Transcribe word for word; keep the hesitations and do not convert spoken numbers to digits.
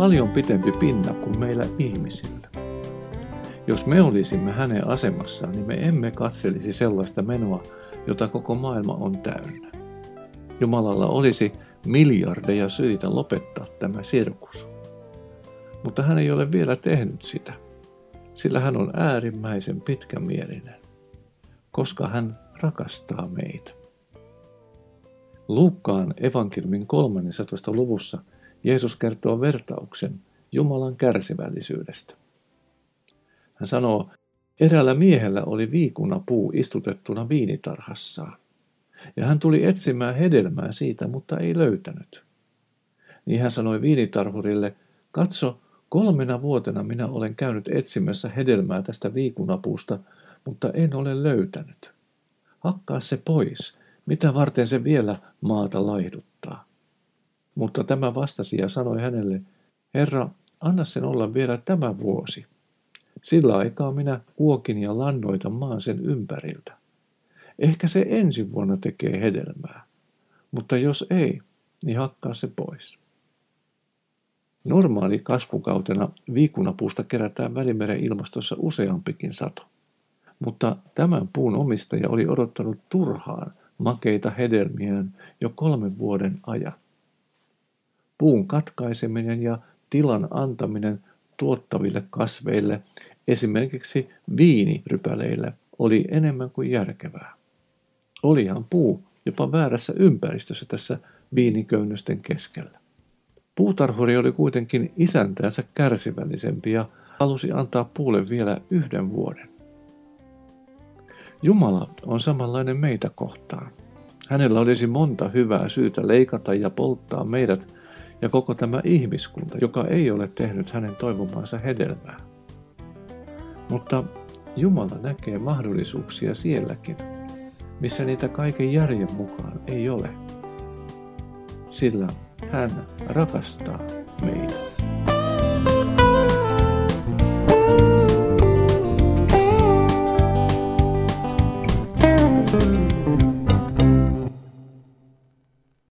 paljon pitempi pinna kuin meillä ihmisillä. Jos me olisimme hänen asemassaan, niin me emme katselisi sellaista menoa, jota koko maailma on täynnä. Jumalalla olisi miljardeja syitä lopettaa tämä sirkus. Mutta hän ei ole vielä tehnyt sitä, sillä hän on äärimmäisen pitkämielinen, koska hän rakastaa meitä. Luukkaan evankeliumin kolmannessatoista luvussa Jeesus kertoo vertauksen Jumalan kärsivällisyydestä. Hän sanoo, eräällä miehellä oli viikunapuu istutettuna viinitarhassaan, ja hän tuli etsimään hedelmää siitä, mutta ei löytänyt. Niin hän sanoi viinitarhurille, katso, kolmena vuotena minä olen käynyt etsimässä hedelmää tästä viikunapuusta, mutta en ole löytänyt. Hakkaa se pois, mitä varten se vielä maata laihduttaa. Mutta tämä vastasi ja sanoi hänelle, Herra, anna sen olla vielä tämä vuosi. Sillä aikaa minä kuokin ja lannoitan maan sen ympäriltä. Ehkä se ensi vuonna tekee hedelmää, mutta jos ei, niin hakkaa se pois. Normaali kasvukautena viikunapuusta kerätään Välimeren ilmastossa useampikin sato, mutta tämän puun omistaja oli odottanut turhaan makeita hedelmiään jo kolmen vuoden ajan. Puun katkaiseminen ja tilan antaminen tuottaville kasveille, esimerkiksi viinirypäleille, oli enemmän kuin järkevää. Olihan puu jopa väärässä ympäristössä tässä viiniköynnösten keskellä. Puutarhuri oli kuitenkin isäntäänsä kärsivällisempi ja halusi antaa puulle vielä yhden vuoden. Jumala on samanlainen meitä kohtaan. Hänellä olisi monta hyvää syytä leikata ja polttaa meidät ja koko tämä ihmiskunta, joka ei ole tehnyt hänen toivomaansa hedelmää. Mutta Jumala näkee mahdollisuuksia sielläkin, missä niitä kaiken järjen mukaan ei ole. Sillä hän rakastaa meitä.